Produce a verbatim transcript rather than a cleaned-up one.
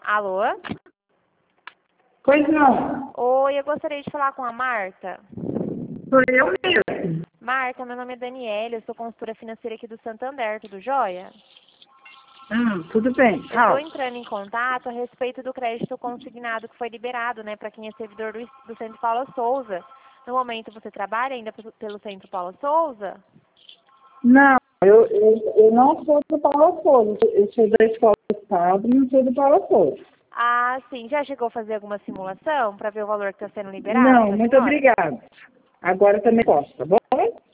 Alô? Pois não. Oi, eu gostaria de falar com a Marta. Sou eu mesmo. Marta, meu nome é Daniela, eu sou consultora financeira aqui do Santander, tudo jóia? Hum, tudo bem. Eu estou Fala. entrando em contato a respeito do crédito consignado que foi liberado, né, para quem é servidor do, do Centro Paula Souza. No momento você trabalha ainda pelo pelo Centro Paula Souza? Não, eu, eu, eu não sou do Paulo Souza. Eu sou da Escola do Estado, não sou do Paulo Souza. Ah, sim. Já chegou a fazer alguma simulação para ver o valor que está sendo liberado Não, para a muito senhora? obrigada. Agora também posso, tá bom?